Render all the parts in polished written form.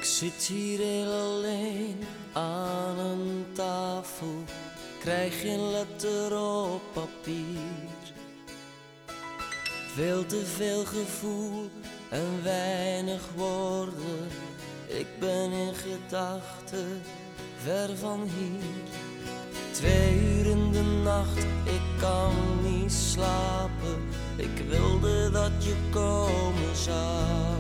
Ik zit hier heel alleen aan een tafel, krijg geen letter op papier. Veel te veel gevoel en weinig woorden. Ik ben in gedachten ver van hier. 2 uur in de nacht, ik kan niet slapen. Ik wilde dat je komen zou.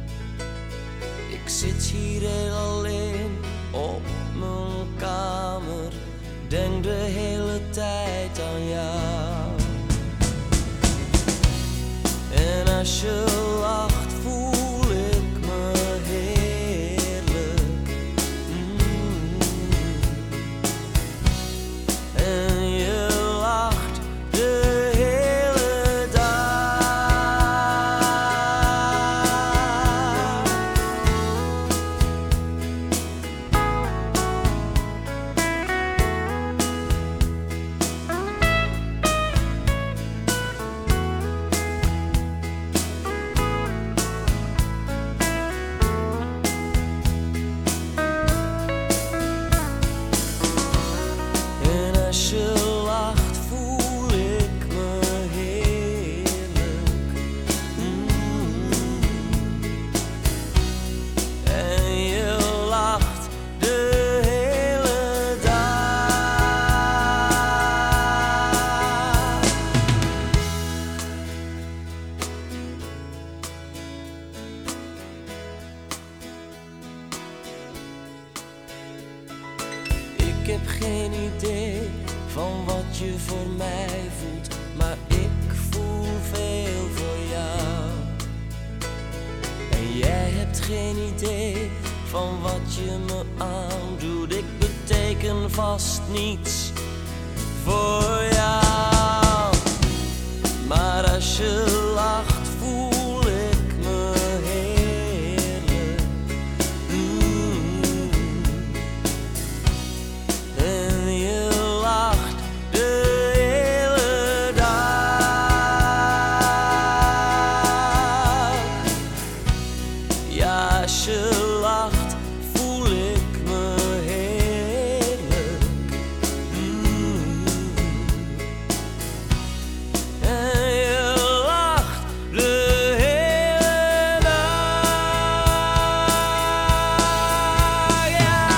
Ik zit hier heel alleen op mijn kamer, denk de hele tijd aan jou. En als je lacht voel ik me heerlijk. En je lacht de hele dag. Als je lacht voel ik me heerlijk. En je lacht de hele dag. Ik heb geen idee van wat je voor mij voelt, maar ik voel veel voor jou. En jij hebt geen idee van wat je me aandoet. Ik beteken vast niets voor jou. Maar als je lacht voel ik me heerlijk. En je lacht de hele dag. Ja, als je lacht voel ik me heerlijk. En je lacht de hele dag. Ja.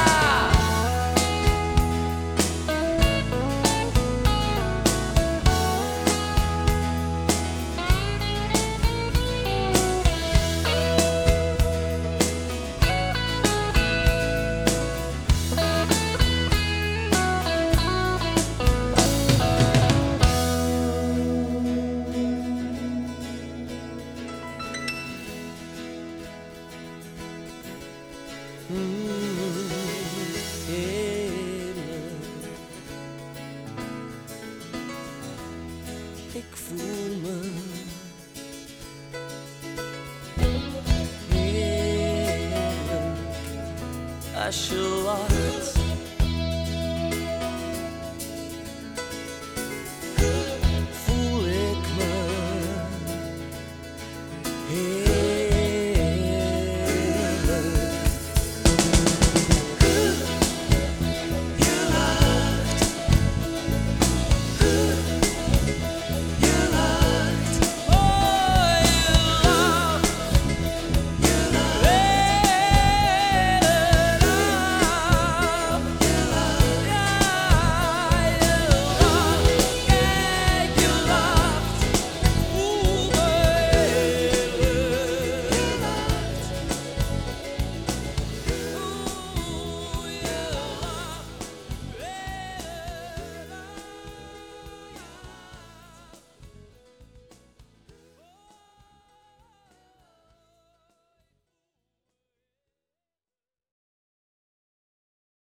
Heerlijk. Ik voel me heerlijk als je lacht.